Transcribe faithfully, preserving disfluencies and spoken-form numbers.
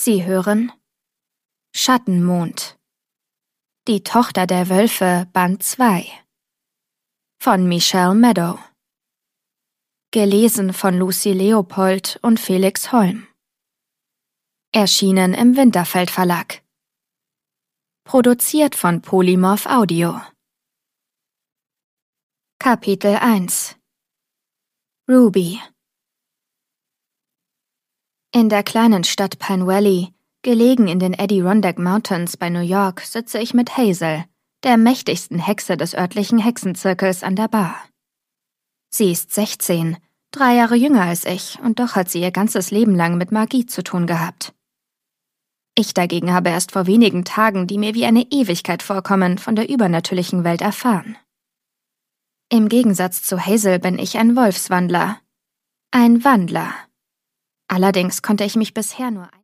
Sie hören Schattenmond. Die Tochter der Wölfe, Band zwei von Michelle Meadow. Gelesen von Lucy Leopold und Felix Holm. Erschienen im Winterfeld Verlag. Produziert von Polymorph Audio. Kapitel eins. Ruby. In der kleinen Stadt Pine Valley, gelegen in den Adirondack Mountains bei New York, sitze ich mit Hazel, der mächtigsten Hexe des örtlichen Hexenzirkels, an der Bar. Sie ist sechzehn, drei Jahre jünger als ich, und doch hat sie ihr ganzes Leben lang mit Magie zu tun gehabt. Ich dagegen habe erst vor wenigen Tagen, die mir wie eine Ewigkeit vorkommen, von der übernatürlichen Welt erfahren. Im Gegensatz zu Hazel bin ich ein Wolfswandler. Ein Wandler. Allerdings konnte ich mich bisher nur